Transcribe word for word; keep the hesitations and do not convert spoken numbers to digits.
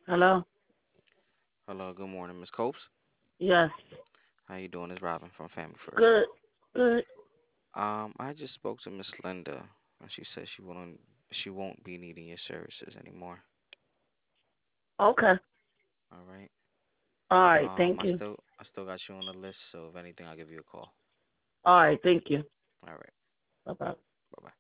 Hello? Hello, good morning, Miss Copes. Yes. How you doing? It's Robin from Family First. Good. Good. Um, I just spoke to Miss Linda, and she said she won't she won't be needing your services anymore. Okay. All right. All right. Um, Thank I you. still I still got you on the list, so if anything, I'll give you a call. All right. Thank you. All right. Bye bye. Bye bye.